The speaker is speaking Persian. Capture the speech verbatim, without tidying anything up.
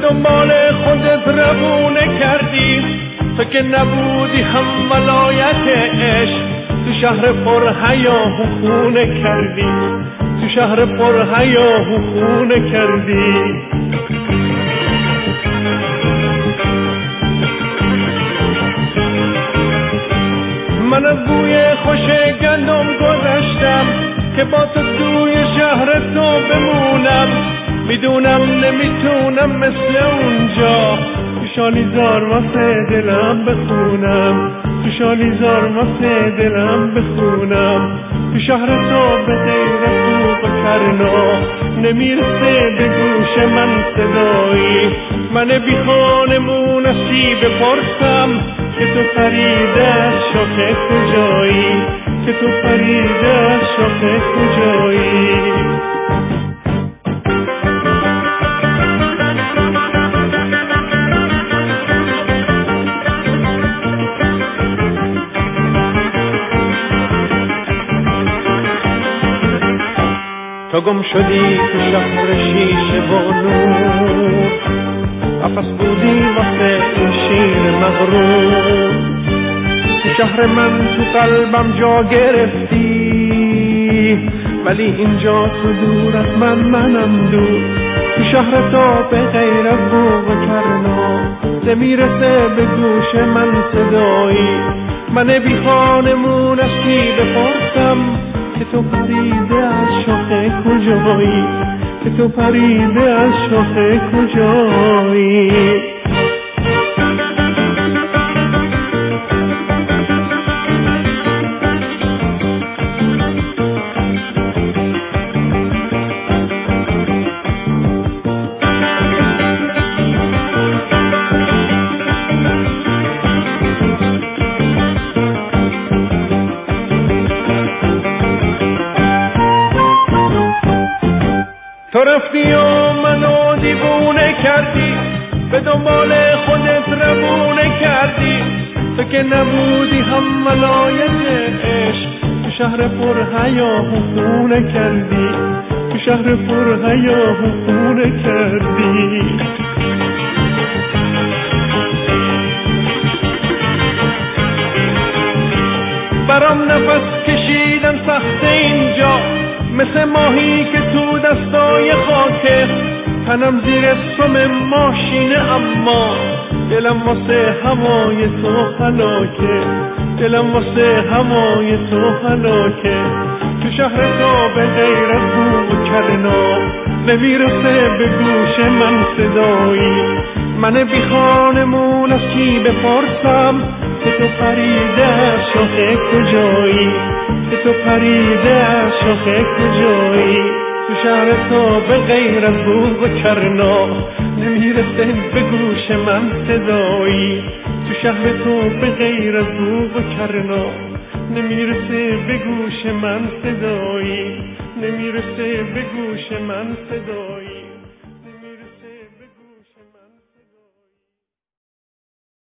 دنبال خودت روونه کردی، تو که نبودی هم ولایت عشق، تو شهر پر هیاهو خونه کردی، تو شهر پر هیاهو خونه کردی. من از بوی خوش گندم گذشتم که با تو توی شهر تو بمونم، میدونم نمیتونم مثل اونجا تو شالیزار واسه دلم بخونم، تو شالیزار واسه دلم بخونم. تو شهر تو به غیر سوق و کرنا نمیرسه به گوش من صدایی، من بی خانمون ازی بپرسم که تو پریده از شاخه کجایی، که تو پریده از شاخه کجایی. تو گم شدی تو شهر شیشه و نور، قفس بودی واسه این شیر مغرور. تو شهر من تو قلبم جا گرفتی، ولی اینجا تو دور از من منم دور. تو شهر تو به غیر از بوق و کرنا نمیرسه به گوش من صدایی، من بی خانمون از کی بپرسم که تو پریده از شاخه کجایی، که تو پریده از شاخه کجایی. تو رفتی و منو دیوونه کردی، به دنبال خودت روونه کردی، تو که نبودی هم ولایت عشق، تو شهر پر هیاهو خونه کردی، تو شهر پر هیاهو خونه کردی. برام نفس کشیدن سخت اینجا، مثل ماهی که تو دستای خاکه، تنم زیر سم ماشینه اما دلم واسه هوای تو هلاکه، دلم واسه هوای تو هلاکه. تو شهر تو به غیر از بوق و کرنا نمیرسه به گوش من صدایی، من بی خانمون از کی بپرسم که تو پریده از شاخه کجایی، که تو پریده از شاخه کجایی. تو شهر تو به غیر از بوق و کرنا نمیرسه به گوش من صدایی، تو شهر تو به غیر از بوق و کرنا نمیرسه به گوش من صدایی، نمیرسه به گوش من صدایی.